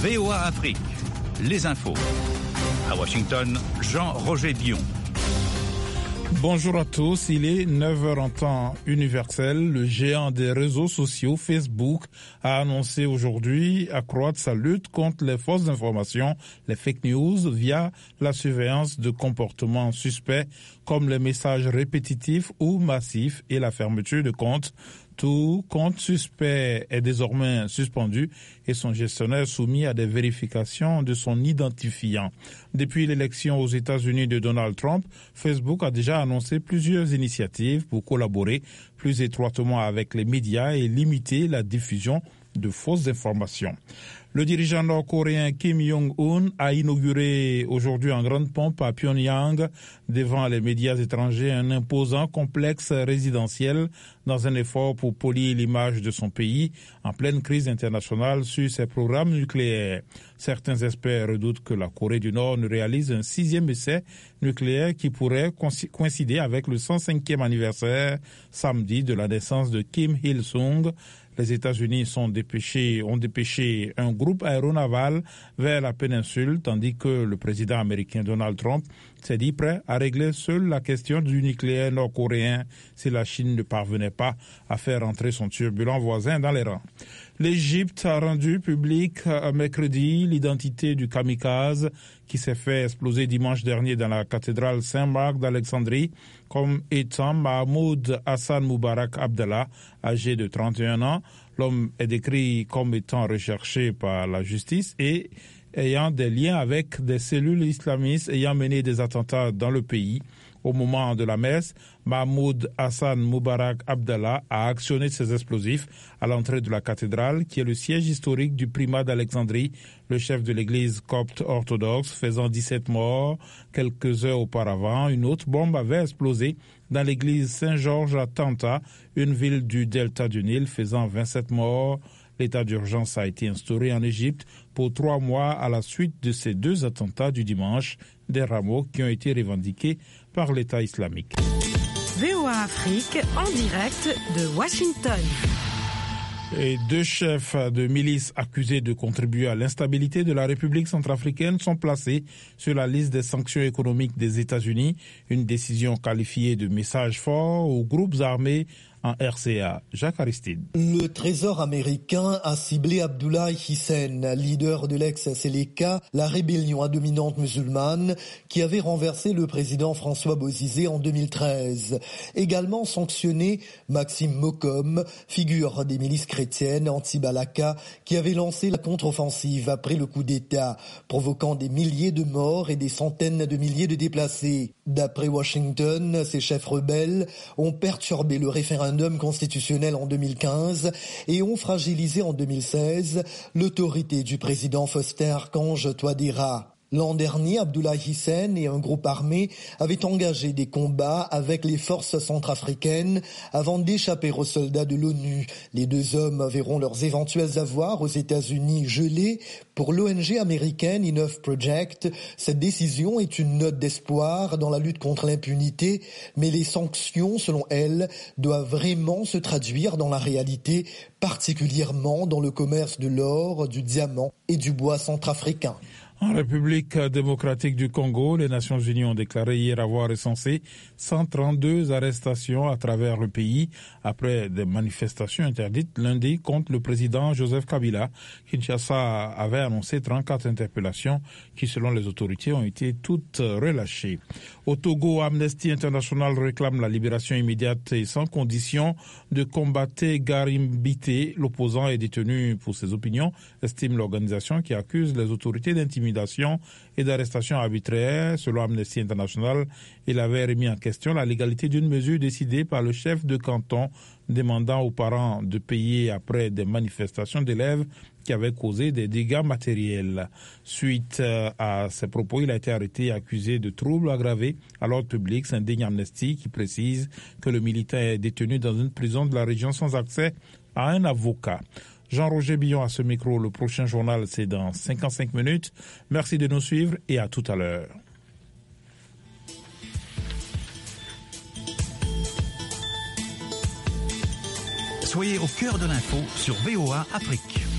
VOA Afrique, les infos. À Washington, Jean-Roger Dion. Bonjour à tous, il est 9h en temps universel. Le géant des réseaux sociaux Facebook a annoncé aujourd'hui accroître sa lutte contre les fausses informations, les fake news, via la surveillance de comportements suspects comme les messages répétitifs ou massifs et la fermeture de comptes. Tout compte suspect est désormais suspendu et son gestionnaire soumis à des vérifications de son identifiant. Depuis l'élection aux États-Unis de Donald Trump, Facebook a déjà annoncé plusieurs initiatives pour collaborer plus étroitement avec les médias et limiter la diffusion de fausses informations. Le dirigeant nord-coréen Kim Jong-un a inauguré aujourd'hui en grande pompe à Pyongyang, devant les médias étrangers, un imposant complexe résidentiel dans un effort pour polir l'image de son pays en pleine crise internationale sur ses programmes nucléaires. Certains experts redoutent que la Corée du Nord ne réalise un 6e essai nucléaire qui pourrait coïncider avec le 105e anniversaire samedi de la naissance de Kim Il-sung. Les États-Unis ont dépêché un groupe aéronaval vers la péninsule, tandis que le président américain Donald Trump s'est dit prêt à régler seul la question du nucléaire nord-coréen si la Chine ne parvenait pas à faire entrer son turbulent voisin dans les rangs. L'Égypte a rendu public mercredi l'identité du kamikaze qui s'est fait exploser dimanche dernier dans la cathédrale Saint-Marc d'Alexandrie comme étant Mahmoud Hassan Moubarak Abdallah, âgé de 31 ans. L'homme est décrit comme étant recherché par la justice et ayant des liens avec des cellules islamistes ayant mené des attentats dans le pays. Au moment de la messe, Mahmoud Hassan Moubarak Abdallah a actionné ses explosifs à l'entrée de la cathédrale, qui est le siège historique du primat d'Alexandrie, le chef de l'église copte orthodoxe, faisant 17 morts. Quelques heures auparavant, une autre bombe avait explosé dans l'église Saint-Georges à Tanta, une ville du delta du Nil, faisant 27 morts. L'état d'urgence a été instauré en Égypte pour 3 mois à la suite de ces 2 attentats du dimanche, des rameaux qui ont été revendiqués par l'État islamique. VOA Afrique en direct de Washington. Et 2 chefs de milices accusés de contribuer à l'instabilité de la République centrafricaine sont placés sur la liste des sanctions économiques des États-Unis, une décision qualifiée de message fort aux groupes armés en RCA. Jacques Aristide. Le Trésor américain a ciblé Abdoulaye Hissène, leader de l'ex-Séléka, la rébellion à dominante musulmane qui avait renversé le président François Bozizé en 2013. Également sanctionné Maxime Mokom, figure des milices chrétiennes anti-Balaka, qui avait lancé la contre-offensive après le coup d'État, provoquant des milliers de morts et des centaines de milliers de déplacés. D'après Washington, ces chefs rebelles ont perturbé le référendum constitutionnel en 2015 et ont fragilisé en 2016 l'autorité du président Faustin Archange Touadéra. L'an dernier, Abdoulaye Hissène et un groupe armé avaient engagé des combats avec les forces centrafricaines avant d'échapper aux soldats de l'ONU. Les 2 hommes verront leurs éventuels avoirs aux États-Unis gelés. Pour l'ONG américaine Enough Project, cette décision est une note d'espoir dans la lutte contre l'impunité, mais les sanctions, selon elle, doivent vraiment se traduire dans la réalité, particulièrement dans le commerce de l'or, du diamant et du bois centrafricain. En République démocratique du Congo, les Nations Unies ont déclaré hier avoir recensé 132 arrestations à travers le pays après des manifestations interdites lundi contre le président Joseph Kabila. Kinshasa avait annoncé 34 interpellations qui, selon les autorités, ont été toutes relâchées. Au Togo, Amnesty International réclame la libération immédiate et sans condition de Combaté Garimbité. L'opposant est détenu pour ses opinions, estime l'organisation qui accuse les autorités d'intimidation et d'arrestation arbitraire. Selon Amnesty International, il avait remis en question la légalité d'une mesure décidée par le chef de canton demandant aux parents de payer après des manifestations d'élèves qui avaient causé des dégâts matériels. Suite à ces propos, il a été arrêté et accusé de troubles aggravés à l'ordre public, s'indigne Amnesty qui précise que le militant est détenu dans une prison de la région sans accès à un avocat. Jean-Roger Billon à ce micro. Le prochain journal, c'est dans 55 minutes. Merci de nous suivre et à tout à l'heure. Soyez au cœur de l'info sur VOA Afrique.